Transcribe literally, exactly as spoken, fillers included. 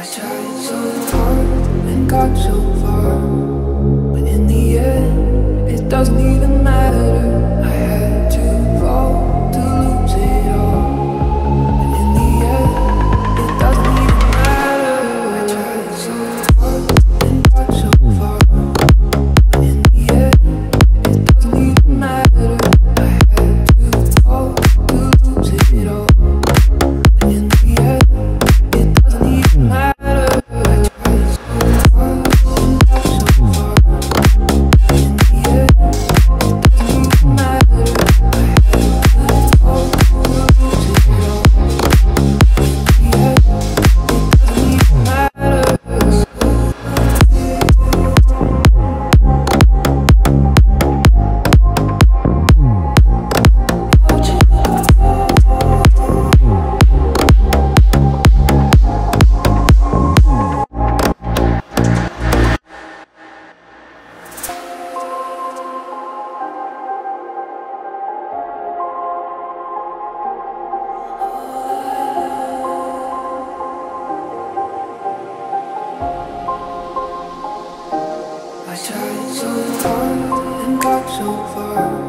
tried so hard and got so far, but in the end, it doesn't even matter. I had to fall to lose it all, but in the end, it doesn't even matter. I tried so hard and got so far, but in the end, it doesn't even matter. I had to fall to lose it all, but in the end, it doesn't even matter. I tried so hard and got so far.